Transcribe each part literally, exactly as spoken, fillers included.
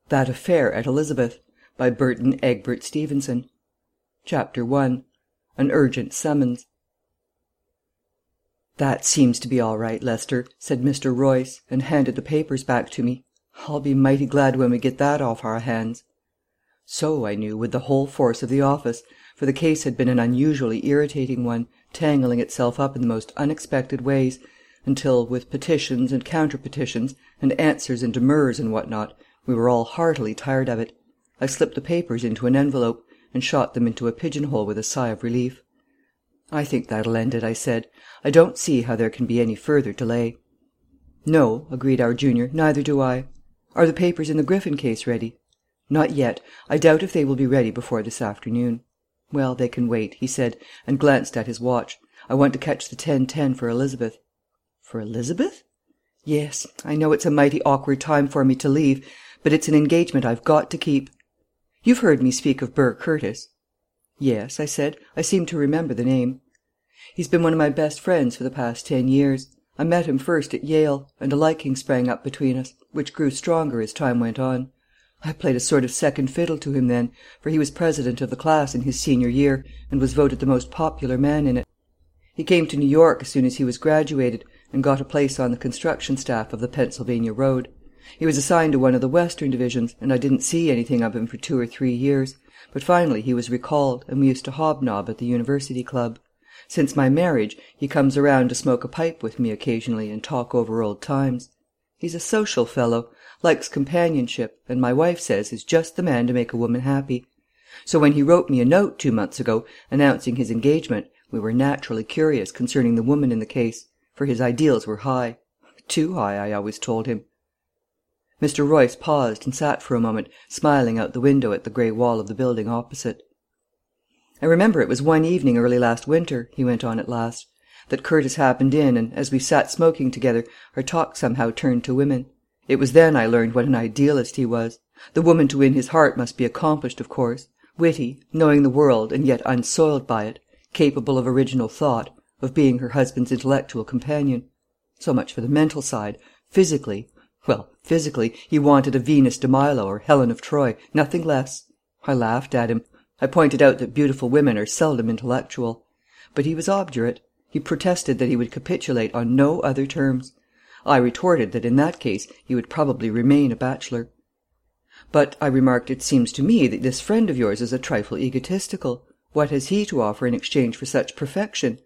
THAT AFFAIR AT ELIZABETH by Burton Egbert Stevenson. Chapter one. An Urgent Summons. "That seems to be all right, Lester," said Mister Royce, and handed the papers back to me. "I'll be mighty glad when we get that off our hands." So, I knew, would the whole force of the office, for the case had been an unusually irritating one, tangling itself up in the most unexpected ways, until, with petitions and counter-petitions, and answers and demurs and what not, we were all heartily tired of it. I slipped the papers into an envelope, and shot them into a pigeonhole with a sigh of relief. "I think that'll end it," I said. "I don't see how there can be any further delay." "No," agreed our junior, "neither do I. Are the papers in the Griffin case ready?" "Not yet. I doubt if they will be ready before this afternoon." "Well, they can wait," he said, and glanced at his watch. "I want to catch the ten ten for Elizabeth." "For Elizabeth?" "Yes. I know it's a mighty awkward time for me to leave, but it's an engagement I've got to keep. You've heard me speak of Burr Curtis?" "Yes," I said. "I seem to remember the name." "He's been one of my best friends for the past ten years. I met him first at Yale, and a liking sprang up between us, which grew stronger as time went on. I played a sort of second fiddle to him then, for he was president of the class in his senior year, and was voted the most popular man in it. He came to New York as soon as he was graduated, and got a place on the construction staff of the Pennsylvania Road. He was assigned to one of the Western divisions, and I didn't see anything of him for two or three years, but finally he was recalled, and we used to hobnob at the University Club. Since my marriage, he comes around to smoke a pipe with me occasionally and talk over old times. He's a social fellow, likes companionship, and my wife says is just the man to make a woman happy. So when he wrote me a note two months ago announcing his engagement, we were naturally curious concerning the woman in the case, for his ideals were high. Too high, I always told him." Mister Royce paused and sat for a moment, smiling out the window at the grey wall of the building opposite. "I remember it was one evening early last winter," he went on at last, "that Curtis happened in, and as we sat smoking together, our talk somehow turned to women. It was then I learned what an idealist he was. The woman to win his heart must be accomplished, of course, witty, knowing the world and yet unsoiled by it, capable of original thought, of being her husband's intellectual companion. So much for the mental side. Physically, well, physically, he wanted a Venus de Milo or Helen of Troy, nothing less. I laughed at him. I pointed out that beautiful women are seldom intellectual. But he was obdurate. He protested that he would capitulate on no other terms. I retorted that in that case he would probably remain a bachelor. "But," I remarked, "it seems to me that this friend of yours is a trifle egotistical. What has he to offer in exchange for such perfection?"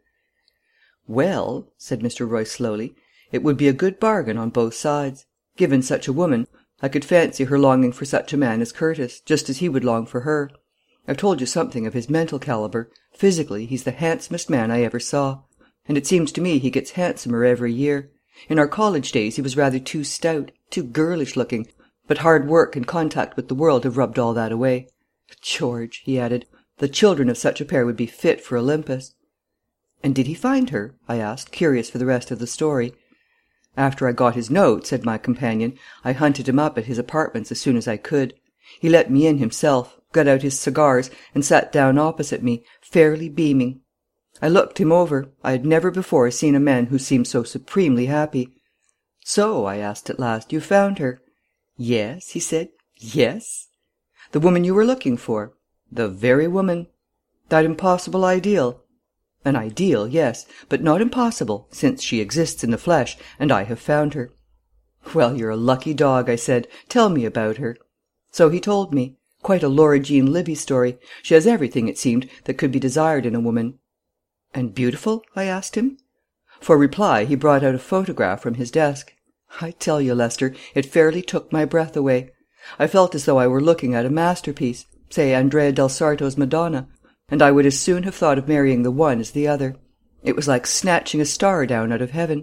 "Well," said Mister Royce slowly, "it would be a good bargain on both sides. Given such a woman, I could fancy her longing for such a man as Curtis, just as he would long for her. I've told you something of his mental calibre. Physically, he's the handsomest man I ever saw. And it seems to me he gets handsomer every year. In our college days he was rather too stout, too girlish looking, but hard work and contact with the world have rubbed all that away. George," he added, "the children of such a pair would be fit for Olympus." "And did he find her?" I asked, curious for the rest of the story. "After I got his note," said my companion, "I hunted him up at his apartments as soon as I could. He let me in himself, got out his cigars, and sat down opposite me, fairly beaming. I looked him over. I had never before seen a man who seemed so supremely happy. 'So,' I asked at last, 'you found her?' 'Yes,' he said, 'yes.' 'The woman you were looking for?' 'The very woman.' 'That impossible ideal?' 'An ideal, yes, but not impossible, since she exists in the flesh, and I have found her.' 'Well, you're a lucky dog,' I said. 'Tell me about her.' So he told me. Quite a Laura Jean Libbey story. She has everything, it seemed, that could be desired in a woman." "And beautiful?" I asked him. For reply he brought out a photograph from his desk. I tell you, Lester, it fairly took my breath away. I felt as though I were looking at a masterpiece, say Andrea del Sarto's Madonna, and I would as soon have thought of marrying the one as the other. It was like snatching a star down out of heaven.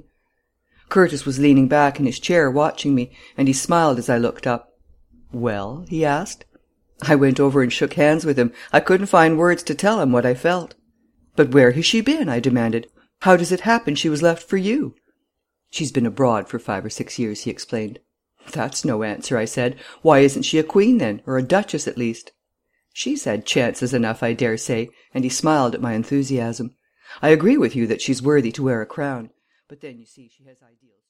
Curtis was leaning back in his chair watching me, and he smiled as I looked up. "Well?" he asked. I went over and shook hands with him. I couldn't find words to tell him what I felt. "But where has she been?" I demanded. "How does it happen she was left for you?" "She's been abroad for five or six years," he explained. "That's no answer," I said. "Why isn't she a queen, then, or a duchess at least?" "She's had chances enough, I dare say," and he smiled at my enthusiasm. "I agree with you that she's worthy to wear a crown, but then, you see, she has ideals."